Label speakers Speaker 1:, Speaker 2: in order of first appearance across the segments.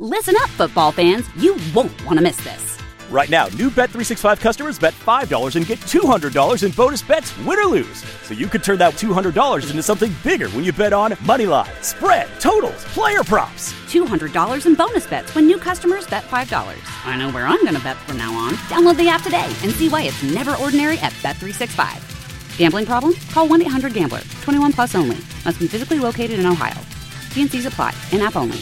Speaker 1: Listen up, football fans. You won't want to miss this.
Speaker 2: Right now, new Bet365 customers bet $5 and get $200 in bonus bets, win or lose. So you could turn that $200 into something bigger when you bet on money line, spread, totals, player props.
Speaker 1: $200 in bonus bets when new customers bet $5. I know where I'm going to bet from now on. Download the app today and see why it's never ordinary at Bet365. Gambling problem? Call 1-800-GAMBLER. 21 plus only. Must be physically located in Ohio. T&Cs apply. In-app only.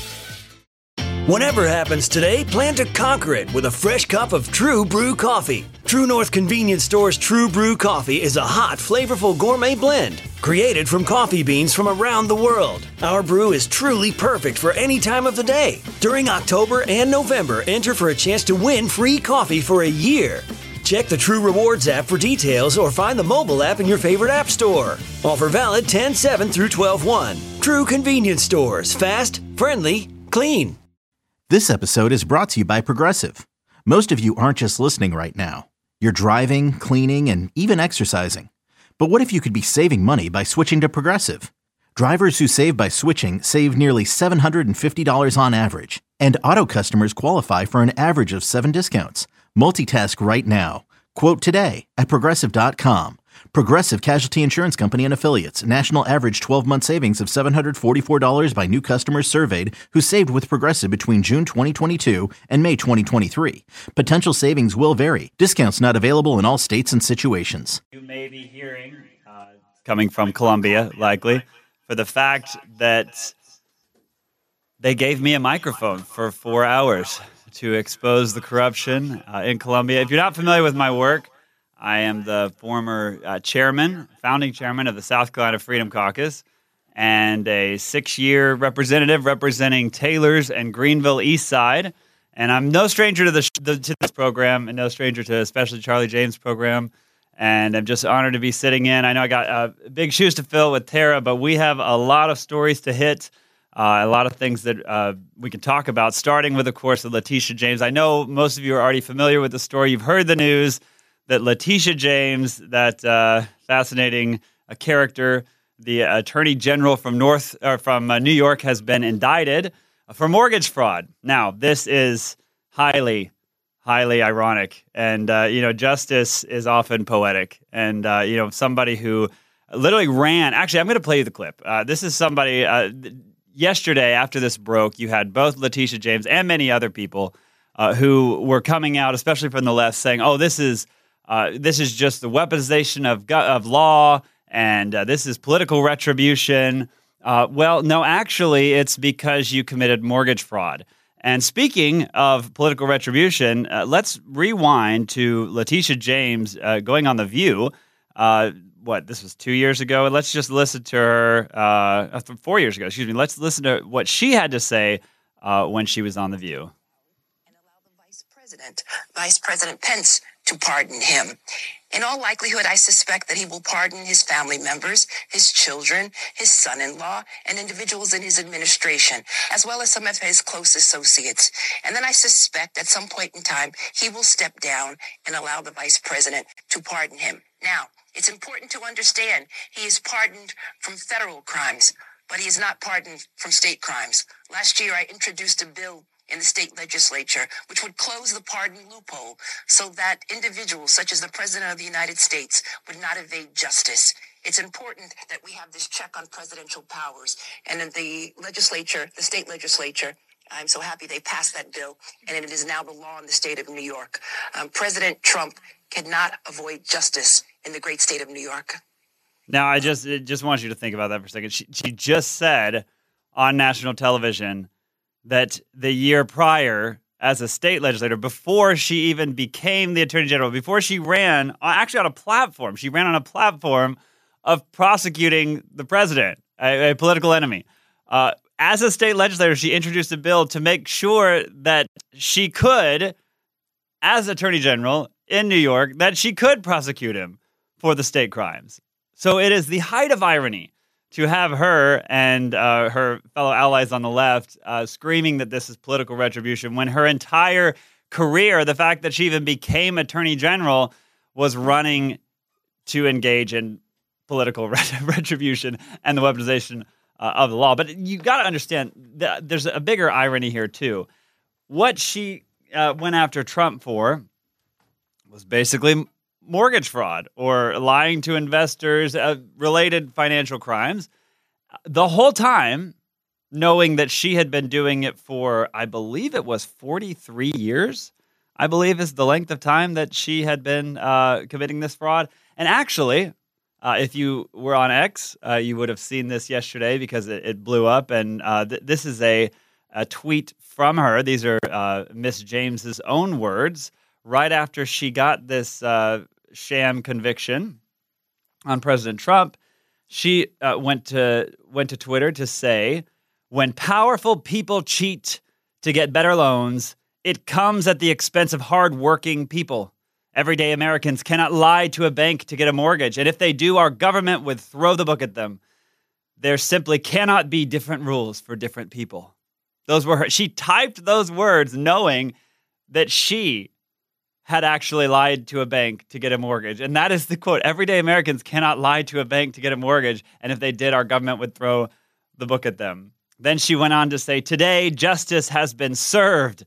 Speaker 3: Whatever happens today, plan to conquer it with a fresh cup of True Brew coffee. True North Convenience Store's True Brew coffee is a hot, flavorful gourmet blend created from coffee beans from around the world. Our brew is truly perfect for any time of the day. During October and November, enter for a chance to win free coffee for a year. Check the True Rewards app for details or find the mobile app in your favorite app store. Offer valid 10/7 through 12/1. True Convenience Stores. Fast, friendly, clean.
Speaker 4: This episode is brought to you by Progressive. Most of you aren't just listening right now. You're driving, cleaning, and even exercising. But what if you could be saving money by switching to Progressive? Drivers who save by switching save nearly $750 on average. And auto customers qualify for an average of 7 discounts. Multitask right now. Quote today at Progressive.com. Progressive Casualty Insurance Company and Affiliates. National average 12-month savings of $744 by new customers surveyed who saved with Progressive between June 2022 and May 2023. Potential savings will vary. Discounts not available in all states and situations.
Speaker 5: You may be hearing, coming from Columbia, likely, for the fact that they gave me a microphone for 4 hours to expose the corruption in Columbia. If you're not familiar with my work, I am the former founding chairman of the South Carolina Freedom Caucus, and a 6-year representative representing Taylor's and Greenville East Side. And I'm no stranger to this program, and no stranger to especially Charlie James' program. And I'm just honored to be sitting in. I know I got big shoes to fill with Tara, but we have a lot of stories to hit, a lot of things that we can talk about, starting with, of course, the Letitia James. I know most of you are already familiar with the story. You've heard the news that Letitia James, that fascinating character, the Attorney General from New York, has been indicted for mortgage fraud. Now, this is highly, highly ironic, and justice is often poetic. And somebody who literally ran. Actually, I'm going to play you the clip. This is somebody. Yesterday, after this broke, you had both Letitia James and many other people who were coming out, especially from the left, saying, "Oh, this is just the weaponization of law, and this is political retribution." Well, no, actually, it's because you committed mortgage fraud. And speaking of political retribution, let's rewind to Letitia James going on The View. This was 2 years ago. And let's just listen to her, 4 years ago, excuse me. Let's listen to what she had to say when she was on The View.
Speaker 6: And allow the Vice President Pence, to pardon him. In all likelihood, I suspect that he will pardon his family members, his children, his son-in-law, and individuals in his administration, as well as some of his close associates. And then I suspect at some point in time, he will step down and allow the vice president to pardon him. Now, it's important to understand he is pardoned from federal crimes, but he is not pardoned from state crimes. Last year, I introduced a bill in the state legislature, which would close the pardon loophole so that individuals such as the President of the United States would not evade justice. It's important that we have this check on presidential powers. And in the legislature, the state legislature, I'm so happy they passed that bill, and it is now the law in the state of New York. President Trump cannot avoid justice in the great state of New York.
Speaker 5: Now, I just want you to think about that for a second. She just said on national television that the year prior, as a state legislator, before she even became the Attorney General, before she ran, actually on a platform, she ran on a platform of prosecuting the president, a political enemy. As a state legislator, she introduced a bill to make sure that she could, as Attorney General in New York, that she could prosecute him for the state crimes. So it is the height of irony to have her and her fellow allies on the left screaming that this is political retribution when her entire career, the fact that she even became Attorney General, was running to engage in political retribution and the weaponization of the law. But you got to understand that there's a bigger irony here, too. What she went after Trump for was basically mortgage fraud or lying to investors, related financial crimes. The whole time, knowing that she had been doing it for, I believe it was 43 years, I believe is the length of time that she had been committing this fraud. And actually, if you were on X, you would have seen this yesterday because it blew up. And this is a tweet from her. These are Miss James's own words right after she got this sham conviction on President Trump. She went to Twitter to say, "When powerful people cheat to get better loans, it comes at the expense of hardworking people. Everyday Americans cannot lie to a bank to get a mortgage, and if they do, our government would throw the book at them. There simply cannot be different rules for different people." Those were her. She typed those words knowing that she had actually lied to a bank to get a mortgage. And that is the quote. Everyday Americans cannot lie to a bank to get a mortgage, and if they did, our government would throw the book at them. Then she went on to say, "Today, justice has been served."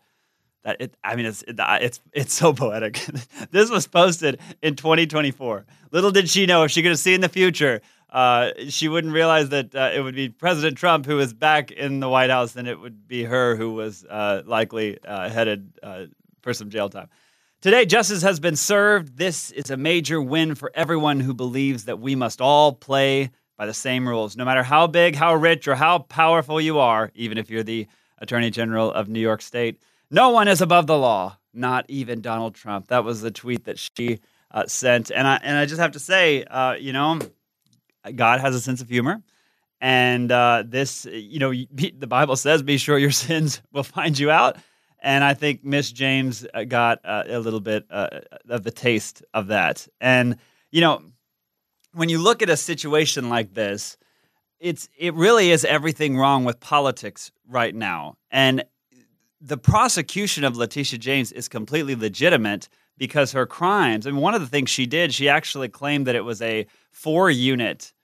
Speaker 5: It's so poetic. This was posted in 2024. Little did she know, if she could have seen the future, she wouldn't realize that it would be President Trump who was back in the White House, and it would be her who was likely headed for some jail time. "Today, justice has been served. This is a major win for everyone who believes that we must all play by the same rules, no matter how big, how rich, or how powerful you are, even if you're the Attorney General of New York State. No one is above the law, not even Donald Trump." That was the tweet that she sent. And I just have to say, God has a sense of humor. And the Bible says, "Be sure your sins will find you out." And I think Miss James got a little bit of the taste of that. And, when you look at a situation like this, it really is everything wrong with politics right now. And the prosecution of Letitia James is completely legitimate because her crimes, one of the things she did, she actually claimed that it was a 4-unit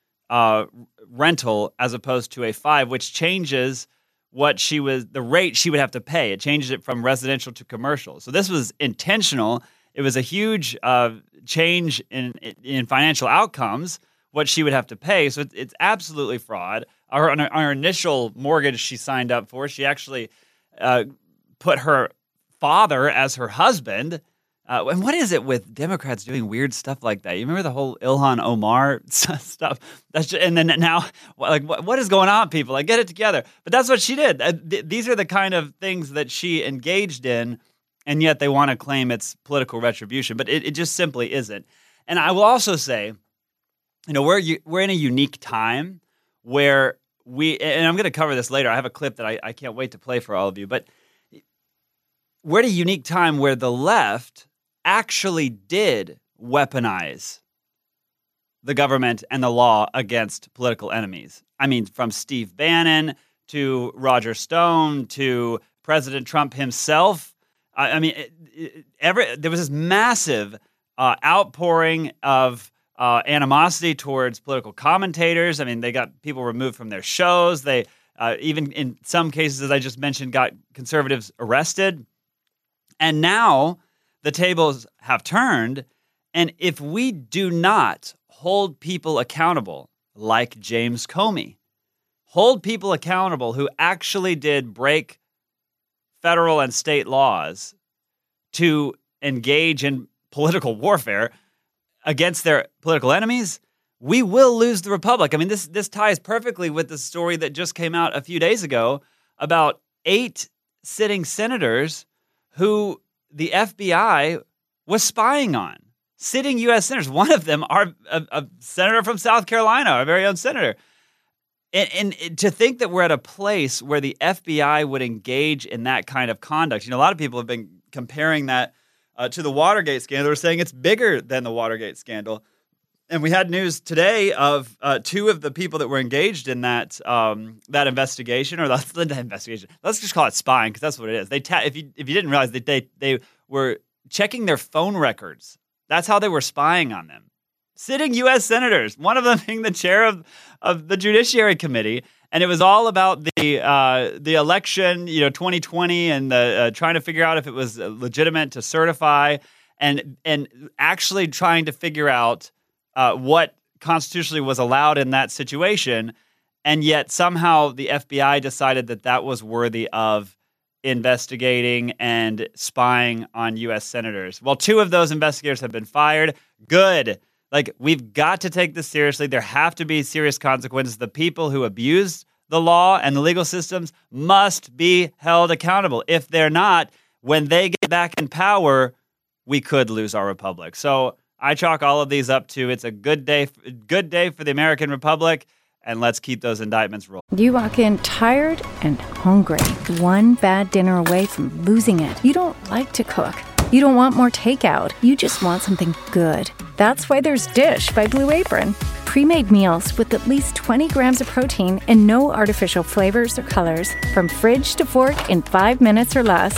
Speaker 5: rental as opposed to a 5, which changes the rate she would have to pay. It changes it from residential to commercial. So this was intentional. It was a huge change in financial outcomes, what she would have to pay. So it's absolutely fraud. On her initial mortgage she signed up for, she actually put her father as her husband. And what is it with Democrats doing weird stuff like that? You remember the whole Ilhan Omar stuff? And then now, what is going on, people? Get it together. But that's what she did. These are the kind of things that she engaged in, and yet they want to claim it's political retribution. But it just simply isn't. And I will also say, we're in a unique time where and I'm going to cover this later. I have a clip that I can't wait to play for all of you. But we're at a unique time where the left actually did weaponize the government and the law against political enemies. From Steve Bannon to Roger Stone to President Trump himself. There was this massive outpouring of animosity towards political commentators. They got people removed from their shows. They even in some cases, as I just mentioned, got conservatives arrested. And now the tables have turned. And if we do not hold people accountable, like James Comey, hold people accountable who actually did break federal and state laws to engage in political warfare against their political enemies, we will lose the republic. This ties perfectly with the story that just came out a few days ago about 8 sitting senators who the FBI was spying on. Sitting U.S. senators. One of them, a senator from South Carolina, our very own senator. And to think that we're at a place where the FBI would engage in that kind of conduct. A lot of people have been comparing that to the Watergate scandal. They're saying it's bigger than the Watergate scandal. And we had news today of 2 of the people that were engaged in that investigation, or that's the investigation. Let's just call it spying, because that's what it is. If you didn't realize, they were checking their phone records. That's how they were spying on them. Sitting U.S. senators, one of them being the chair of the Judiciary Committee. And it was all about the election, 2020, and the trying to figure out if it was legitimate to certify, and actually trying to figure out what constitutionally was allowed in that situation. And yet somehow the FBI decided that was worthy of investigating and spying on U.S. senators. Well, 2 of those investigators have been fired. Good. Like, we've got to take this seriously. There have to be serious consequences. The people who abuse the law and the legal systems must be held accountable. If they're not, when they get back in power, we could lose our republic. So I chalk all of these up to it's a good day for the American Republic, and let's keep those indictments rolling.
Speaker 7: You walk in tired and hungry, one bad dinner away from losing it. You don't like to cook. You don't want more takeout. You just want something good. That's why there's Dish by Blue Apron. Pre-made meals with at least 20 grams of protein and no artificial flavors or colors. From fridge to fork in 5 minutes or less.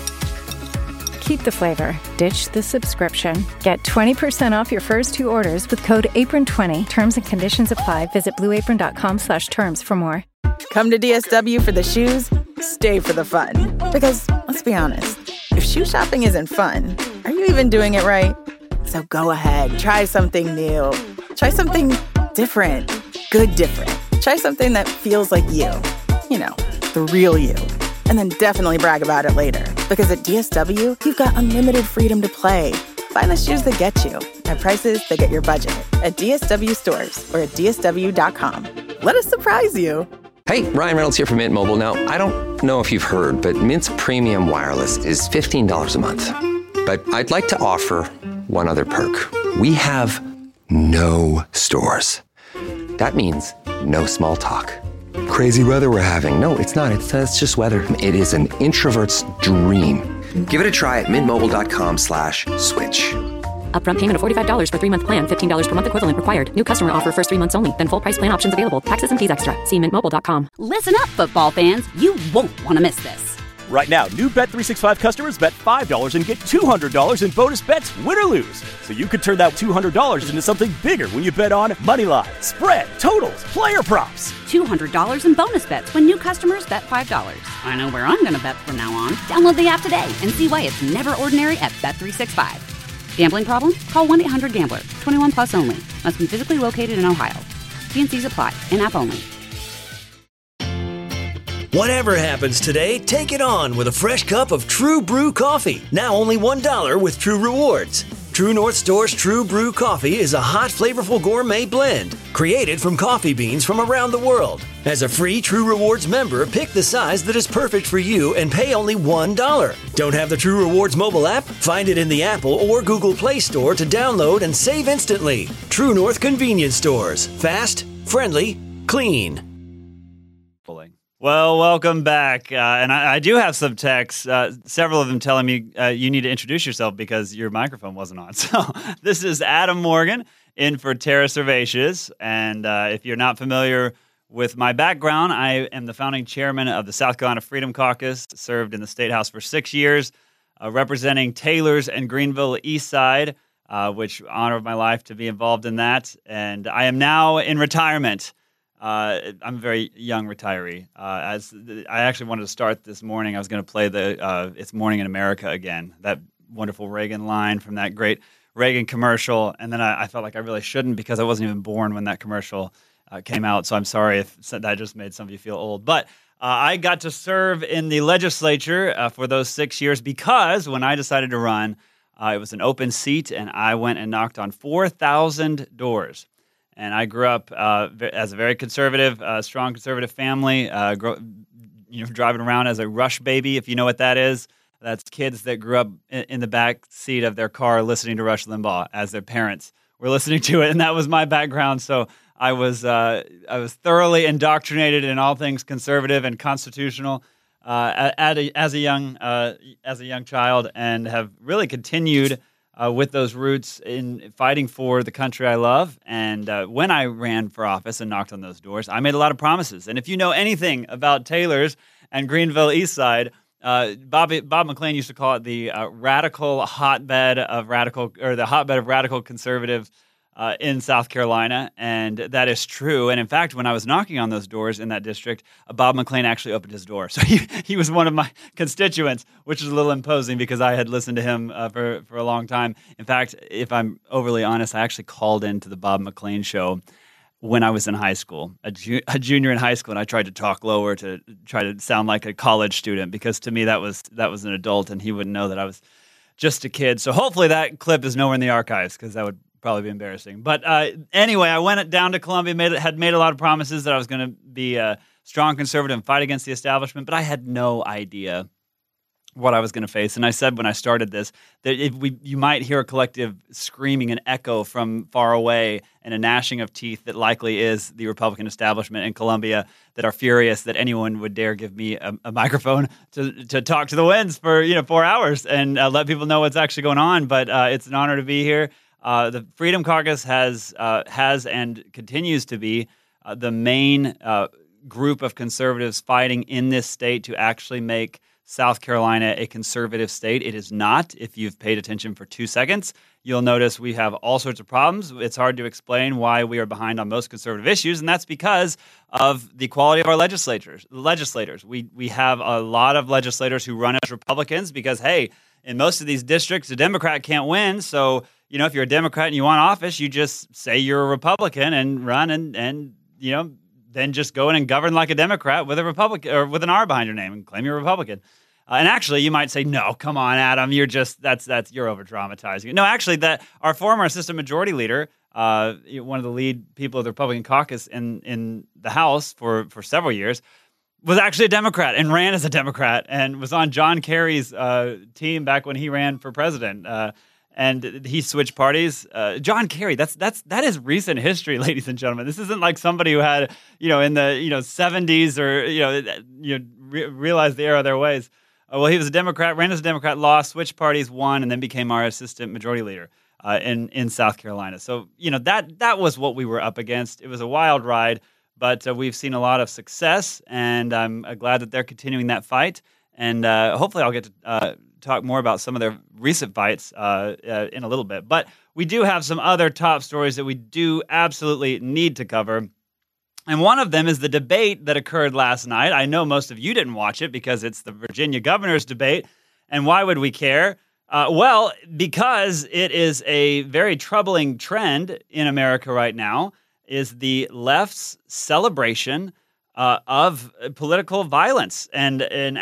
Speaker 7: Keep the flavor. Ditch the subscription. Get 20% off your first 2 orders with code APRON20. Terms and conditions apply. Visit blueapron.com/terms for more.
Speaker 8: Come to DSW for the shoes, stay for the fun. Because, let's be honest, if shoe shopping isn't fun, are you even doing it right? So go ahead, try something new. Try something different. Good different. Try something that feels like you. You know, the real you. And then definitely brag about it later. Because at DSW, you've got unlimited freedom to play. Find the shoes that get you at prices that get your budget at DSW stores or at DSW.com. Let us surprise you.
Speaker 9: Hey, Ryan Reynolds here from Mint Mobile. Now, I don't know if you've heard, but Mint's premium wireless is $15 a month. But I'd like to offer one other perk. We have no stores. That means no small talk. Crazy weather we're having. No, it's not. It's just weather. It is an introvert's dream. Give it a try at mintmobile.com/switch.
Speaker 10: Upfront payment of $45 for 3-month plan. $15 per month equivalent required. New customer offer first 3 months only. Then full price plan options available. Taxes and fees extra. See mintmobile.com.
Speaker 1: Listen up, football fans. You won't want to miss this.
Speaker 2: Right now, new Bet365 customers bet $5 and get $200 in bonus bets, win or lose. So you could turn that $200 into something bigger when you bet on moneyline, spread, totals, player props.
Speaker 1: $200 in bonus bets when new customers bet $5. I know where I'm going to bet from now on. Download the app today and see why it's never ordinary at Bet365. Gambling problem? Call 1-800-GAMBLER. 21 plus only. Must be physically located in Ohio. T&Cs apply. In-app only.
Speaker 3: Whatever happens today, take it on with a fresh cup of True Brew coffee. Now only $1 with True Rewards. True North Store's True Brew coffee is a hot, flavorful gourmet blend created from coffee beans from around the world. As a free True Rewards member, pick the size that is perfect for you and pay only $1. Don't have the True Rewards mobile app? Find it in the Apple or Google Play Store to download and save instantly. True North Convenience Stores. Fast, friendly, clean.
Speaker 5: Well, welcome back. And I do have some texts, several of them telling me you need to introduce yourself because your microphone wasn't on. So this is Adam Morgan in for Tara Servatius. And if you're not familiar with my background, I am the founding chairman of the South Carolina Freedom Caucus, served in the State House for 6 years, representing Taylor's and Greenville East Side, which honor of my life to be involved in that. And I am now in retirement. I'm a very young retiree. I actually wanted to start this morning. I was going to play the It's Morning in America again, that wonderful Reagan line from that great Reagan commercial. And then I felt like I really shouldn't because I wasn't even born when that commercial came out. So I'm sorry if that just made some of you feel old. But I got to serve in the legislature for those 6 years because when I decided to run, it was an open seat and I went and knocked on 4,000 doors. And I grew up as a very conservative, strong conservative family, driving around as a Rush baby, if you know what that is. That's kids that grew up in the back seat of their car listening to Rush Limbaugh as their parents were listening to it. And that was my background. So I was thoroughly indoctrinated in all things conservative and constitutional as a young child, and have really continued with those roots in fighting for the country I love. And when I ran for office and knocked on those doors, I made a lot of promises. And if you know anything about Taylor's and Greenville East Side, Bob McLean used to call it the radical hotbed of radical, or the hotbed of radical conservative in South Carolina, and that is true. And in fact, when I was knocking on those doors in that district, Bob McLean actually opened his door. So he was one of my constituents, which is a little imposing because I had listened to him for a long time. In fact, if I'm overly honest, I actually called into the Bob McLean show when I was in high school, a junior in high school, and I tried to talk lower to try to sound like a college student because to me that was an adult, and he wouldn't know that I was just a kid. So hopefully that clip is nowhere in the archives because that would probably be embarrassing. But anyway, I went down to Columbia, had made a lot of promises that I was going to be a strong conservative and fight against the establishment, but I had no idea what I was going to face. And I said when I started this that you might hear a collective screaming and echo from far away and a gnashing of teeth that likely is the Republican establishment in Columbia that are furious that anyone would dare give me a microphone to talk to the winds for 4 hours and let people know what's actually going on. But it's an honor to be here. The Freedom Caucus has and continues to be the main group of conservatives fighting in this state to actually make South Carolina a conservative state. It is not. If you've paid attention for 2 seconds, you'll notice we have all sorts of problems. It's hard to explain why we are behind on most conservative issues, and that's because of the quality of our legislators. We have a lot of legislators who run as Republicans because, hey, in most of these districts, a Democrat can't win. So, if you're a Democrat and you want office, you just say you're a Republican and run and then just go in and govern like a Democrat with a Republican or with an R behind your name and claim you're a Republican. And actually, you might say, "No, come on, Adam, you're over dramatizing it." No, actually, our former assistant majority leader, one of the lead people of the Republican caucus in the House for several years, was actually a Democrat and ran as a Democrat and was on John Kerry's team back when he ran for president. And he switched parties. John Kerry, that is recent history, ladies and gentlemen. This isn't like somebody who had, in the 70s or realized the error of their ways. Well, he was a Democrat, ran as a Democrat, lost, switched parties, won, and then became our assistant majority leader in South Carolina. So that was what we were up against. It was a wild ride, but we've seen a lot of success, and I'm glad that they're continuing that fight. And hopefully, I'll get to talk more about some of their recent fights in a little bit. But we do have some other top stories that we do absolutely need to cover. And one of them is the debate that occurred last night. I know most of you didn't watch it because it's the Virginia governor's debate. And why would we care? Well, because it is a very troubling trend in America right now, is the left's celebration of political violence and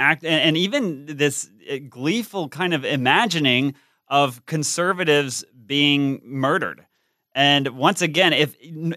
Speaker 5: even this gleeful kind of imagining of conservatives being murdered. And once again, if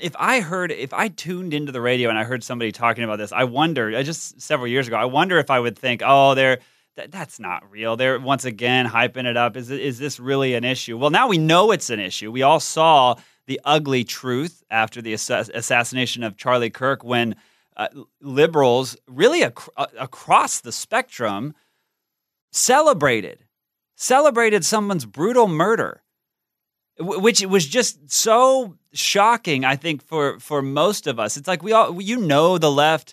Speaker 5: I tuned into the radio and I heard somebody talking about this, I wonder, just several years ago, I wonder if I would think, that's not real. They're once again hyping it up. Is this really an issue? Well, now we know it's an issue. We all saw the ugly truth after the assassination of Charlie Kirk when liberals really across the spectrum celebrated someone's brutal murder, which was just so shocking, I think, for most of us. It's like the left,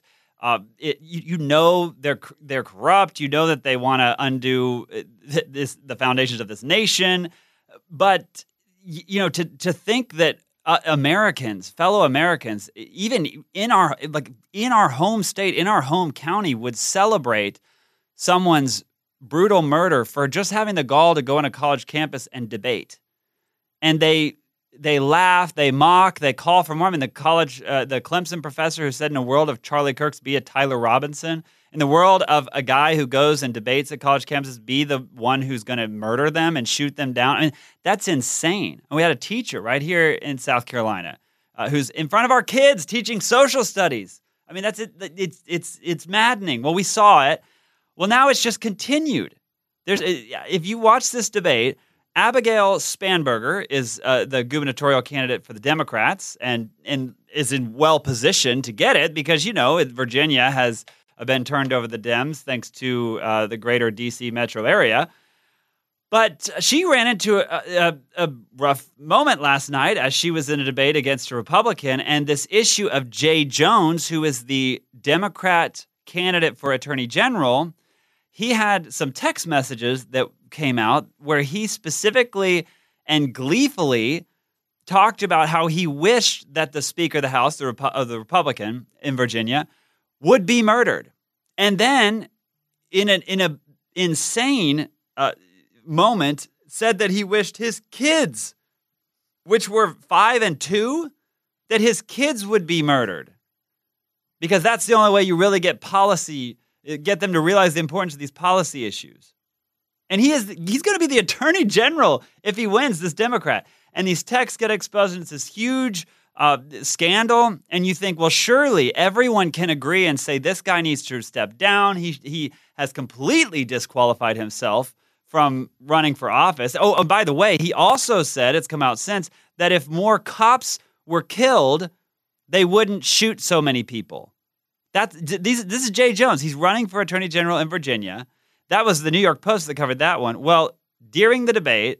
Speaker 5: they're corrupt. You know that they want to undo the foundations of this nation, but to think that fellow Americans, even in our home state, in our home county, would celebrate someone's brutal murder for just having the gall to go on a college campus and debate. And they laugh, they mock, they call for more. I mean, the Clemson professor who said in a world of Charlie Kirk's, be a Tyler Robinson. In the world of a guy who goes and debates at college campuses, be the one who's going to murder them and shoot them down. I mean, that's insane. And we had a teacher right here in South Carolina who's in front of our kids teaching social studies. I mean, that's it. It's maddening. Well, we saw it. Well, now it's just continued. If you watch this debate, Abigail Spanberger is the gubernatorial candidate for the Democrats and is in well positioned to get it because, Virginia has been turned over the Dems thanks to the greater D.C. metro area. But she ran into a rough moment last night as she was in a debate against a Republican, and this issue of Jay Jones, who is the Democrat candidate for Attorney General, he had some text messages that came out where he specifically and gleefully talked about how he wished that the Speaker of the House, the Republican in Virginia, would be murdered. And then in an insane moment said that he wished his kids, which were 5 and 2, that his kids would be murdered. Because that's the only way you really get them to realize the importance of these policy issues. And he's going to be the Attorney General if he wins, this Democrat. And these texts get exposed, and it's this huge scandal. And you think, well, surely everyone can agree and say this guy needs to step down. He has completely disqualified himself from running for office. Oh, and by the way, he also said, it's come out since, that if more cops were killed, they wouldn't shoot so many people. This is Jay Jones. He's running for Attorney General in Virginia. That was the New York Post that covered that one. Well, during the debate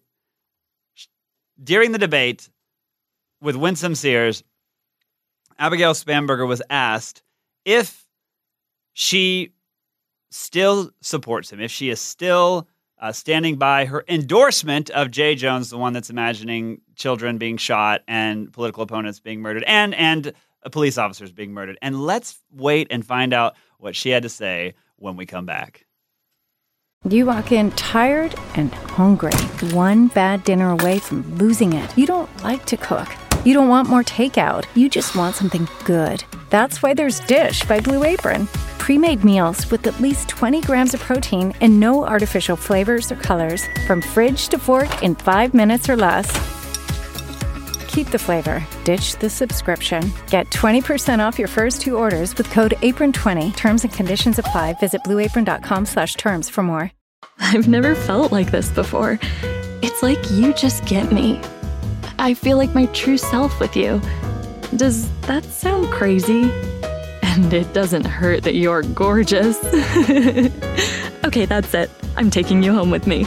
Speaker 5: with Winsome Sears, Abigail Spanberger was asked if she still supports him, if she is still standing by her endorsement of Jay Jones, the one that's imagining children being shot and political opponents being murdered and police officers being murdered. And let's wait and find out what she had to say when we come back.
Speaker 7: You walk in tired and hungry, one bad dinner away from losing it. You don't like to cook. You don't want more takeout. You just want something good. That's why there's Dish by Blue Apron. Pre-made meals with at least 20 grams of protein and no artificial flavors or colors. From fridge to fork in 5 minutes or less. Keep the flavor. Ditch the subscription. Get 20% off your first 2 orders with code APRON20. Terms and conditions apply. Visit blueapron.com/terms for more.
Speaker 11: I've never felt like this before. It's like you just get me. I feel like my true self with you. Does that sound crazy? And it doesn't hurt that you're gorgeous. Okay, that's it. I'm taking you home with me.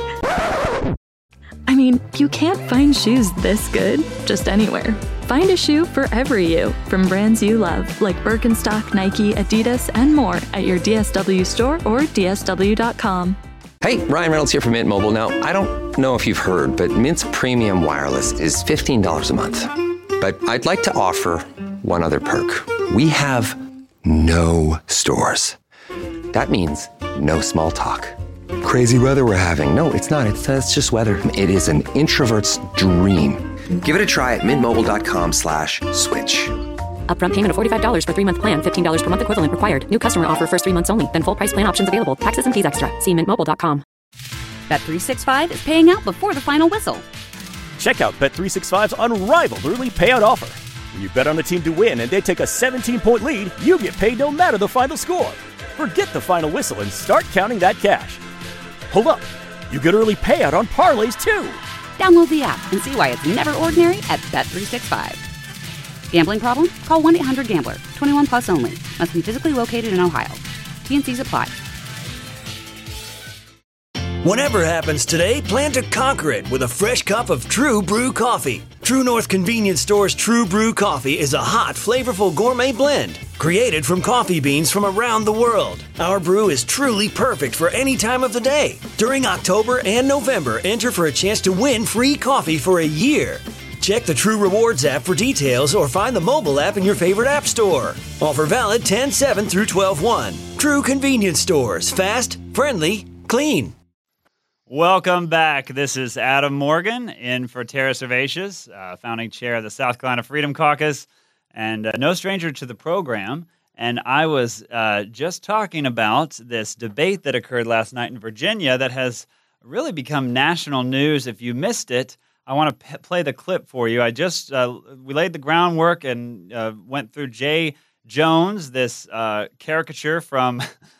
Speaker 11: I mean, you can't find shoes this good just anywhere. Find a shoe for every you from brands you love, like Birkenstock, Nike, Adidas, and more at your DSW store or DSW.com.
Speaker 9: Hey, Ryan Reynolds here from Mint Mobile. Now, I don't know if you've heard, but Mint's premium wireless is $15 a month. But I'd like to offer one other perk. We have no stores. That means no small talk. Crazy weather we're having. No, it's not. It's just weather. It is an introvert's dream. Give it a try at mintmobile.com/switch.
Speaker 10: Upfront payment of $45 for 3-month plan. $15 per month equivalent required. New customer offer first 3 months only. Then full price plan options available. Taxes and fees extra. See mintmobile.com.
Speaker 1: Bet365 is paying out before the final whistle.
Speaker 2: Check out Bet365's unrivaled early payout offer. When you bet on a team to win and they take a 17-point lead, you get paid no matter the final score. Forget the final whistle and start counting that cash. Hold up. You get early payout on parlays, too.
Speaker 1: Download the app and see why it's never ordinary at Bet365. Gambling problem? Call 1-800-GAMBLER. 21 plus only. Must be physically located in Ohio. T&Cs apply.
Speaker 3: Whatever happens today, plan to conquer it with a fresh cup of True Brew coffee. True North Convenience Store's True Brew coffee is a hot, flavorful gourmet blend created from coffee beans from around the world. Our brew is truly perfect for any time of the day. During October and November, enter for a chance to win free coffee for a year. Check the True Rewards app for details or find the mobile app in your favorite app store. Offer valid 10/7 through 12/1. True Convenience Stores. Fast, friendly, clean.
Speaker 5: Welcome back. This is Adam Morgan in for Tara Servatius, founding chair of the South Carolina Freedom Caucus, and no stranger to the program. And I was just talking about this debate that occurred last night in Virginia that has really become national news. If you missed it, I want to play the clip for you. I just we laid the groundwork and went through Jay Jones, this caricature from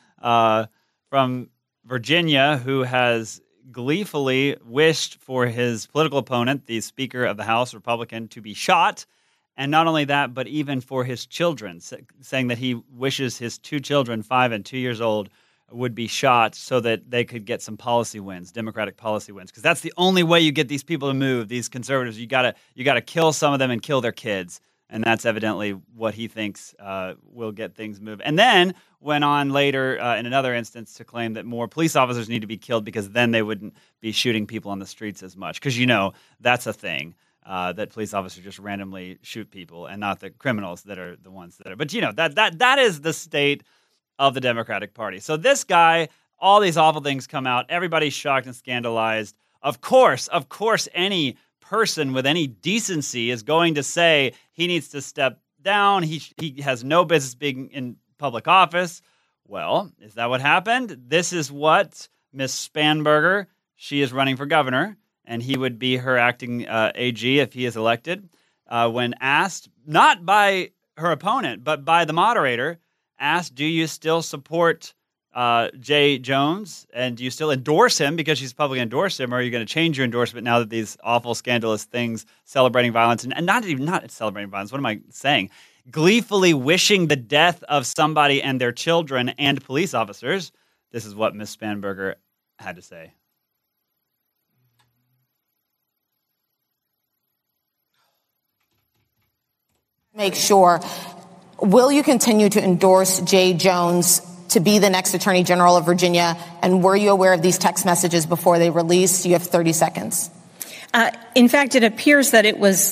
Speaker 5: Virginia, who has gleefully wished for his political opponent, the Speaker of the House, Republican, to be shot. And not only that, but even for his children, saying that he wishes his 2 children, 5 and 2 years old, would be shot so that they could get some policy wins, Democratic policy wins. Because that's the only way you get these people to move, these conservatives. You gotta kill some of them and kill their kids. And that's evidently what he thinks will get things moved. And then went on later in another instance to claim that more police officers need to be killed because then they wouldn't be shooting people on the streets as much. Because, that's a thing. that police officers just randomly shoot people and not the criminals that are the ones that are. But, that is the state of the Democratic Party. So this guy, all these awful things come out. Everybody's shocked and scandalized. Of course, any person with any decency is going to say he needs to step down. He has no business being in public office. Well, is that what happened? This is what Ms. Spanberger, she is running for governor, and he would be her acting AG if he is elected. When asked, not by her opponent, but by the moderator, asked, do you still support Jay Jones, and do you still endorse him because she's publicly endorsed him, or are you going to change your endorsement now that these awful, scandalous things, celebrating violence, and not celebrating violence, what am I saying? Gleefully wishing the death of somebody and their children and police officers. This is what Ms. Spanberger had to say.
Speaker 12: Make sure, will you continue to endorse Jay Jones to be the next Attorney General of Virginia? And were you aware of these text messages before they released? You have 30 seconds.
Speaker 13: In fact, it appears that it was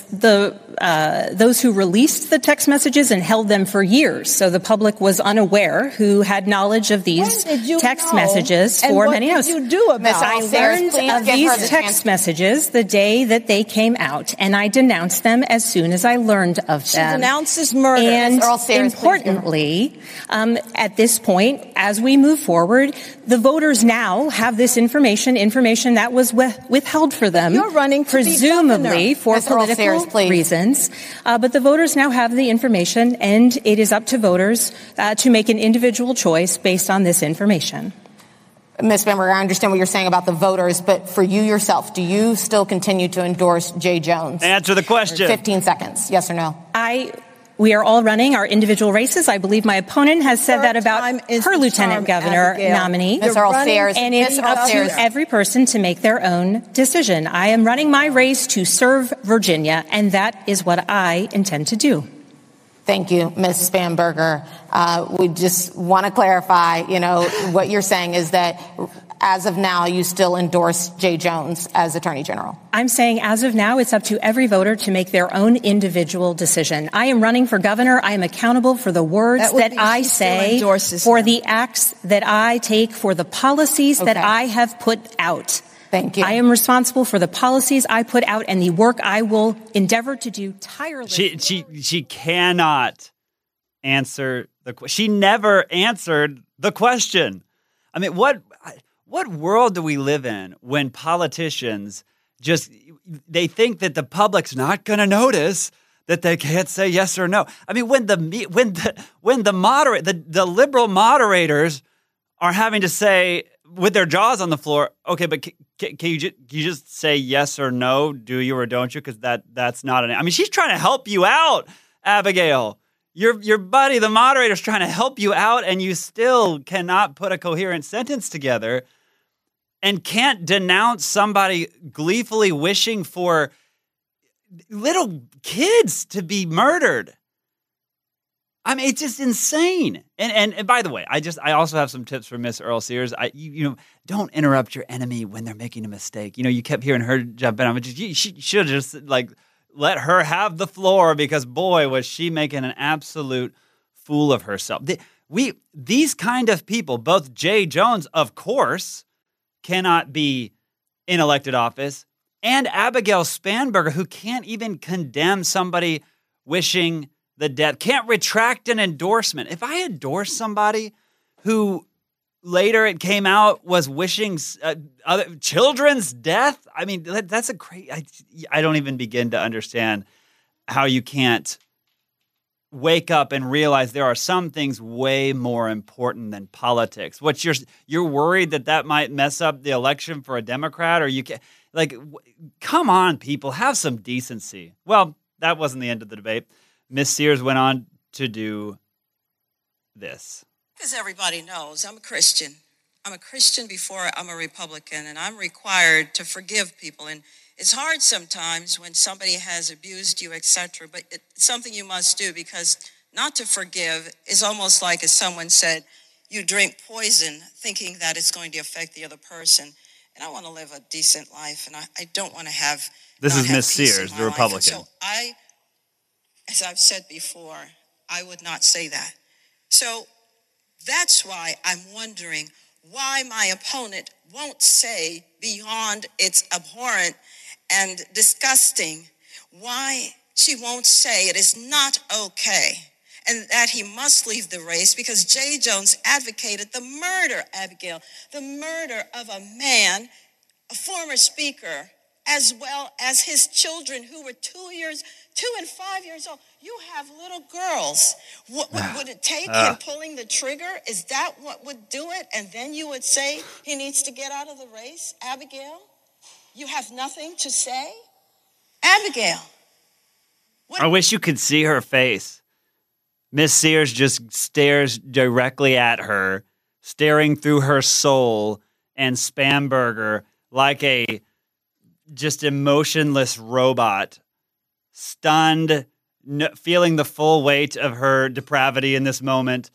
Speaker 13: those who released the text messages and held them for years. So the public was unaware who had knowledge of these text messages for many years.
Speaker 12: What did you do about it?
Speaker 13: I learned of these text messages the day that they came out, and I denounced them as soon as I learned of them.
Speaker 12: She denounced this murder.
Speaker 13: And importantly, at this point, as we move forward, the voters now have this information that was withheld for them.
Speaker 12: You're running
Speaker 13: presumably for political reasons. But the voters now have the information, and it is up to voters to make an individual choice based on this information.
Speaker 12: Ms. Spanberger, I understand what you're saying about the voters, but for you yourself, do you still continue to endorse Jay Jones?
Speaker 5: Answer the question.
Speaker 12: 15 seconds. Yes or no?
Speaker 13: We are all running our individual races. I believe my opponent has said that about her lieutenant governor nominee.
Speaker 12: Ms. Earl Sayers.
Speaker 13: And it's up to every person to make their own decision. I am running my race to serve Virginia, and that is what I intend to do.
Speaker 12: Thank you, Ms. Spanberger. We just want to clarify, what you're saying is that as of now, you still endorse Jay Jones as Attorney General.
Speaker 13: I'm saying as of now, it's up to every voter to make their own individual decision. I am running for governor. I am accountable for the words that I say, for the acts that I take, for the policies that I have put out.
Speaker 12: Thank you.
Speaker 13: I am responsible for the policies I put out and the work I will endeavor to do tirelessly.
Speaker 5: She cannot answer the question. She never answered the question. I mean, what world do we live in when politicians they think that the public's not going to notice that they can't say yes or no? I mean, when the liberal moderators are having to say with their jaws on the floor, okay, but can you just say yes or no, do you or don't you? Because that's not I mean, she's trying to help you out, Abigail. Your buddy, the moderator, is trying to help you out, and you still cannot put a coherent sentence together and can't denounce somebody gleefully wishing for little kids to be murdered. I mean, it's just insane. And by the way, I also have some tips for Miss Earl Sears. Don't interrupt your enemy when they're making a mistake. You kept hearing her jump in. She should just let her have the floor, because boy, was she making an absolute fool of herself. These kind of people, both Jay Jones, of course, cannot be in elected office, and Abigail Spanberger, who can't even condemn somebody wishing the death, can't retract an endorsement. If I endorse somebody who later it came out was wishing other children's death, I mean, that's a great. I don't even begin to understand how you can't wake up and realize there are some things way more important than politics. What you're worried that might mess up the election for a Democrat, or you can come on, people, have some decency. Well, that wasn't the end of the debate. Miss Sears went on to do this.
Speaker 6: As everybody knows, I'm a Christian. I'm a Christian before I'm a Republican, and I'm required to forgive people. And it's hard sometimes when somebody has abused you, etc., but it's something you must do, because not to forgive is almost like, as someone said, you drink poison thinking that it's going to affect the other person. and I want to live a decent life, and I don't want to have.
Speaker 5: This is Miss
Speaker 6: peace
Speaker 5: Sears,
Speaker 6: in
Speaker 5: the
Speaker 6: my life.
Speaker 5: Republican.
Speaker 6: And so as I've said before, I would not say that. So that's why I'm wondering why my opponent won't say beyond it's abhorrent and disgusting, why she won't say it is not okay and that he must leave the race because Jay Jones advocated the murder, Abigail, the murder of a man, a former speaker, as well as his children who were 2 and 5 years old. You have little girls. What would it take him pulling the trigger? Is that what would do it? And then you would say he needs to get out of the race? Abigail, you have nothing to say? Abigail.
Speaker 5: I wish you could see her face. Miss Sears just stares directly at her, staring through her soul and Spamberger like a just emotionless robot, stunned, feeling the full weight of her depravity in this moment.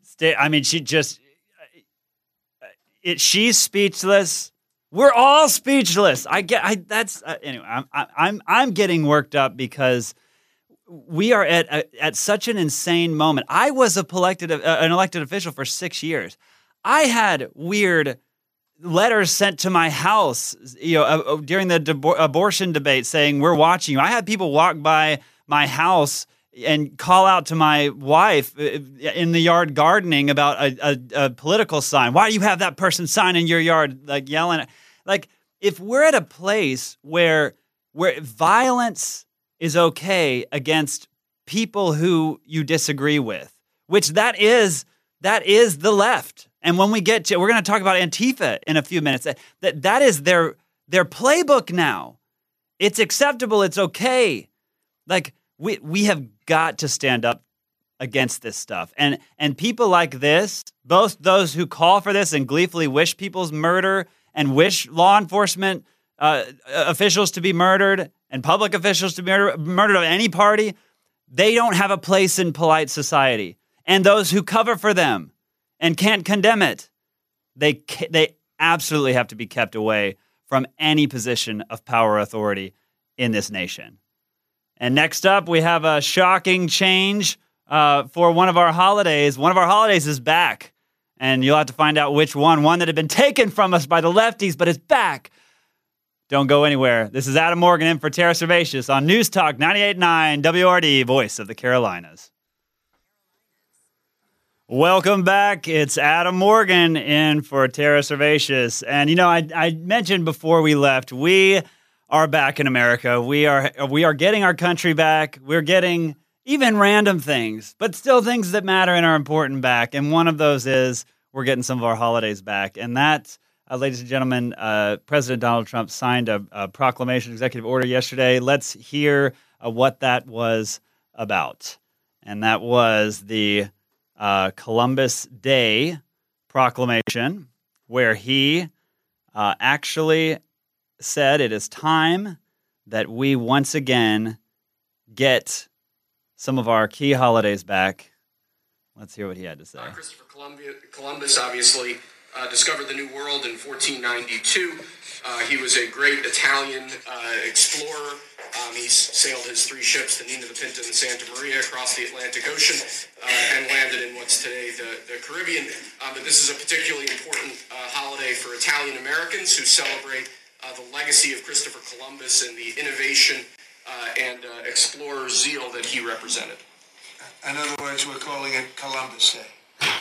Speaker 5: She's speechless. We're all speechless. Anyway, I'm getting worked up because we are at such an insane moment. I was an elected official for 6 years. I had weird letters sent to my house, during the abortion debate saying, we're watching you. I had people walk by my house and call out to my wife in the yard gardening about a political sign. Why do you have that person sign in your yard, like yelling? Like, if we're at a place where violence is okay against people who you disagree with, which that is the left. And when we're going to talk about Antifa in a few minutes. That is their playbook now. It's acceptable. It's okay. Like we have got to stand up against this stuff. And people like this, both those who call for this and gleefully wish people's murder and wish law enforcement officials to be murdered and public officials to be murdered of any party, they don't have a place in polite society. And those who cover for them and can't condemn it, they absolutely have to be kept away from any position of power or authority in this nation. And next up, we have a shocking change for one of our holidays. One of our holidays is back, and you'll have to find out which one that had been taken from us by the lefties, but it's back. Don't go anywhere. This is Adam Morgan in for Tara Servatius on News Talk 98.9 WRD, Voice of the Carolinas. Welcome back. It's Adam Morgan in for Tara Servatius. And, I mentioned before we left, we are back in America. We are getting our country back. We're getting even random things, but still things that matter and are important back. And one of those is we're getting some of our holidays back. And that, ladies and gentlemen, President Donald Trump signed a proclamation, executive order yesterday. Let's hear what that was about. And that was the Columbus Day proclamation, where he actually said it is time that we once again get some of our key holidays back. Let's hear what he had to say.
Speaker 14: Christopher Columbus obviously discovered the New World in 1492. He was a great Italian explorer. He sailed his 3 ships, the Nina, the Pinta, and the Santa Maria, across the Atlantic Ocean and landed in what's today the Caribbean. But this is a particularly important holiday for Italian Americans who celebrate the legacy of Christopher Columbus and the innovation and explorer zeal that he represented.
Speaker 15: In other words, we're calling it Columbus Day.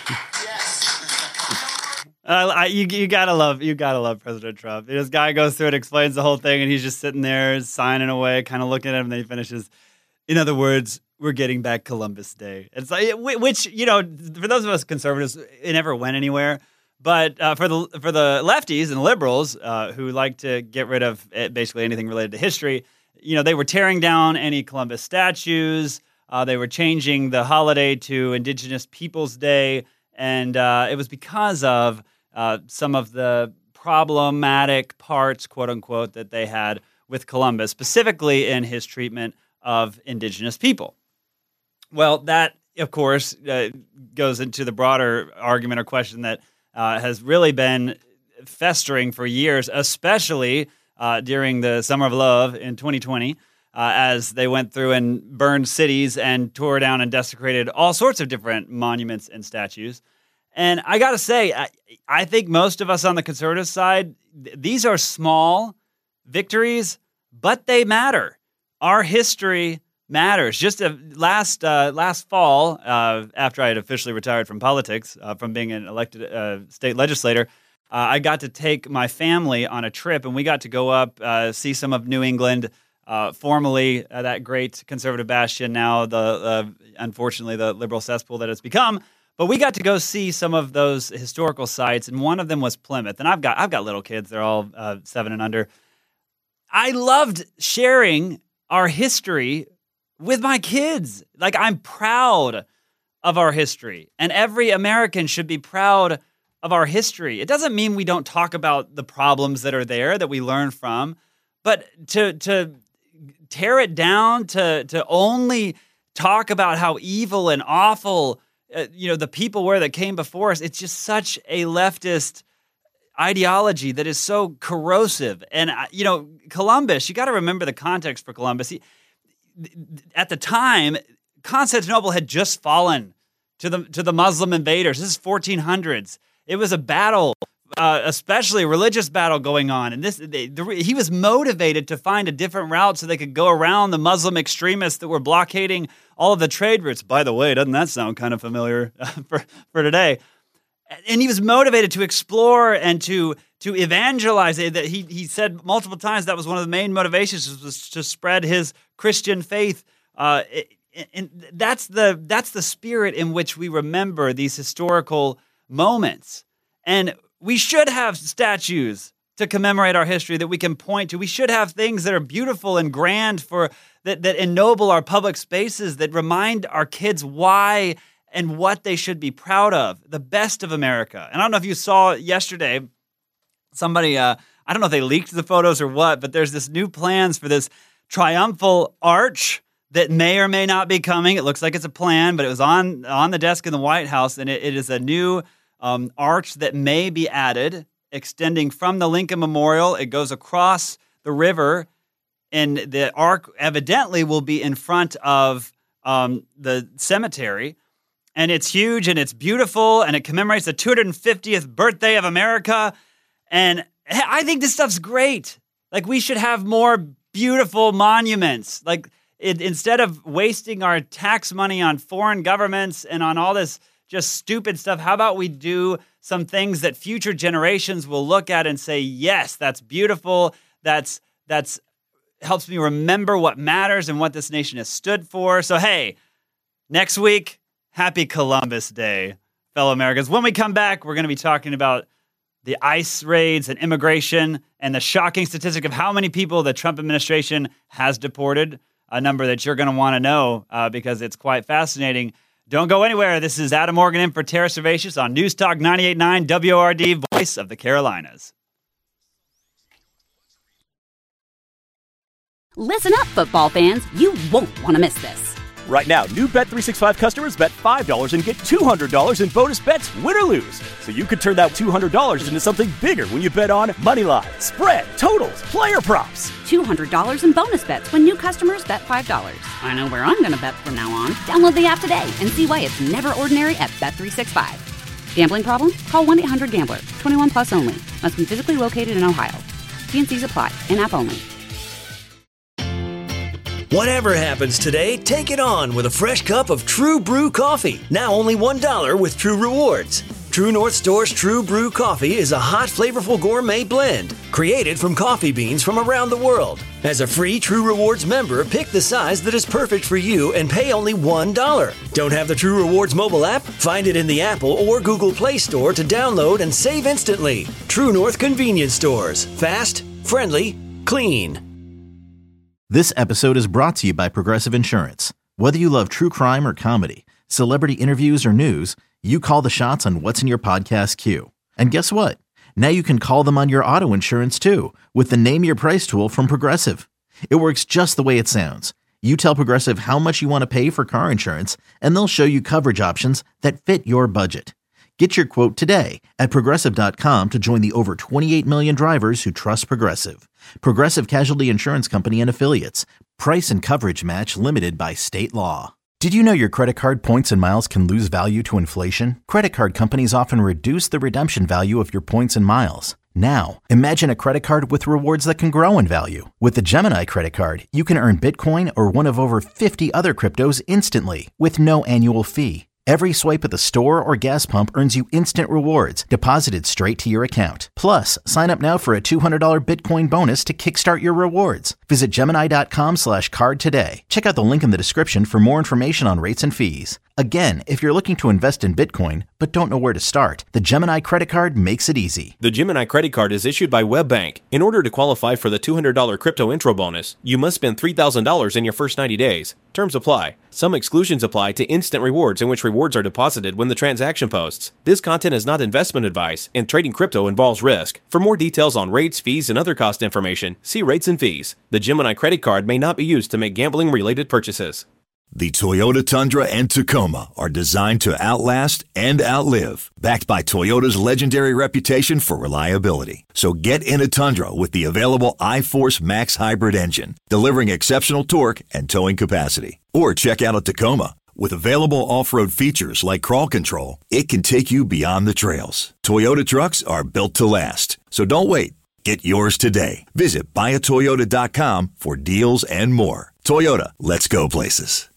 Speaker 5: You gotta love President Trump. This guy goes through and explains the whole thing, and he's just sitting there signing away, kind of looking at him, and then he finishes. In other words, we're getting back Columbus Day. It's like, which for those of us conservatives, it never went anywhere. But for the lefties and liberals who like to get rid of basically anything related to history, they were tearing down any Columbus statues. They were changing the holiday to Indigenous Peoples Day, and it was because of some of the problematic parts, quote unquote, that they had with Columbus, specifically in his treatment of indigenous people. Well, that, of course, goes into the broader argument or question that has really been festering for years, especially during the Summer of Love in 2020, as they went through and burned cities and tore down and desecrated all sorts of different monuments and statues. And I got to say, I think most of us on the conservative side, these are small victories, but they matter. Our history matters. Just last fall, after I had officially retired from politics, from being an elected state legislator, I got to take my family on a trip, and we got to go up, see some of New England, formerly that great conservative bastion, now unfortunately the liberal cesspool that it's become. But we got to go see some of those historical sites, and one of them was Plymouth. And I've got little kids; they're all 7 and under. I loved sharing our history with my kids. Like, I'm proud of our history, and every American should be proud of our history. It doesn't mean we don't talk about the problems that are there that we learn from, but to tear it down, to only talk about how evil and awful the people were that came before us, it's just such a leftist ideology that is so corrosive. And, Columbus, you got to remember the context for Columbus. At the time, Constantinople had just fallen to the Muslim invaders. This is 1400s. It was a battle, especially a religious battle going on. And he was motivated to find a different route so they could go around the Muslim extremists that were blockading all of the trade routes. By the way, doesn't that sound kind of familiar for today? And he was motivated to explore and to evangelize. That he said multiple times that was one of the main motivations, was to spread his Christian faith. And that's the spirit in which we remember these historical moments. And we should have statues to commemorate our history that we can point to. We should have things that are beautiful and grand that ennoble our public spaces, that remind our kids why and what they should be proud of, the best of America. And I don't know if you saw yesterday, somebody, I don't know if they leaked the photos or what, but there's this new plans for this triumphal arch that may or may not be coming. It looks like it's a plan, but it was on the desk in the White House, and it is a new arch that may be added, extending from the Lincoln Memorial. It goes across the river, and the arch evidently will be in front of the cemetery. And it's huge, and it's beautiful, and it commemorates the 250th birthday of America. And I think this stuff's great. Like, we should have more beautiful monuments. Like, instead of wasting our tax money on foreign governments and on all this just stupid stuff, how about we do some things that future generations will look at and say, yes, that's beautiful. That's helps me remember what matters and what this nation has stood for. So, hey, next week, happy Columbus Day, fellow Americans. When we come back, we're going to be talking about the ICE raids and immigration and the shocking statistic of how many people the Trump administration has deported, a number that you're going to want to know because it's quite fascinating. Don't go anywhere. This is Adam Morgan in for Tara Servatius on News Talk 98.9 WORD, Voice of the Carolinas.
Speaker 1: Listen up, football fans. You won't want to miss this.
Speaker 2: Right now, new Bet365 customers bet $5 and get $200 in bonus bets, win or lose. So you could turn that $200 into something bigger when you bet on money line, spread, totals, player props.
Speaker 1: $200 in bonus bets when new customers bet $5. I know where I'm going to bet from now on. Download the app today and see why it's never ordinary at Bet365. Gambling problem? Call 1-800-GAMBLER. 21 plus only. Must be physically located in Ohio. T&Cs apply. In-app only.
Speaker 3: Whatever happens today, take it on with a fresh cup of True Brew coffee. Now only $1 with True Rewards. True North Store's True Brew coffee is a hot, flavorful gourmet blend created from coffee beans from around the world. As a free True Rewards member, pick the size that is perfect for you and pay only $1. Don't have the True Rewards mobile app? Find it in the Apple or Google Play Store to download and save instantly. True North Convenience Stores. Fast, friendly, clean.
Speaker 4: This episode is brought to you by Progressive Insurance. Whether you love true crime or comedy, celebrity interviews or news, you call the shots on what's in your podcast queue. And guess what? Now you can call them on your auto insurance too with the Name Your Price tool from Progressive. It works just the way it sounds. You tell Progressive how much you want to pay for car insurance, and they'll show you coverage options that fit your budget. Get your quote today at Progressive.com to join the over 28 million drivers who trust Progressive. Progressive Casualty Insurance Company and Affiliates. Price and coverage match limited by state law. Did you know your credit card points and miles can lose value to inflation? Credit card companies often reduce the redemption value of your points and miles. Now, imagine a credit card with rewards that can grow in value. With the Gemini credit card, you can earn Bitcoin or one of over 50 other cryptos instantly with no annual fee. Every swipe at the store or gas pump earns you instant rewards deposited straight to your account. Plus, sign up now for a $200 Bitcoin bonus to kickstart your rewards. Visit Gemini.com/card today. Check out the link in the description for more information on rates and fees. Again, if you're looking to invest in Bitcoin but don't know where to start, the Gemini credit card makes it easy.
Speaker 16: The Gemini credit card is issued by WebBank. In order to qualify for the $200 crypto intro bonus, you must spend $3,000 in your first 90 days. Terms apply. Some exclusions apply to instant rewards in which rewards are deposited when the transaction posts. This content is not investment advice, and trading crypto involves risk. For more details on rates, fees, and other cost information, see rates and fees. The Gemini credit card may not be used to make gambling-related purchases.
Speaker 17: The Toyota Tundra and Tacoma are designed to outlast and outlive, backed by Toyota's legendary reputation for reliability. So get in a Tundra with the available iForce Max hybrid engine, delivering exceptional torque and towing capacity. Or check out a Tacoma. With available off-road features like crawl control, it can take you beyond the trails. Toyota trucks are built to last. So don't wait. Get yours today. Visit buyatoyota.com for deals and more. Toyota, let's go places.